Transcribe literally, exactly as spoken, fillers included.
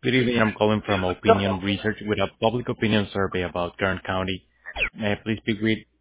Good evening. I'm calling from Opinion Research with a public opinion survey about Kern County. May I please speak with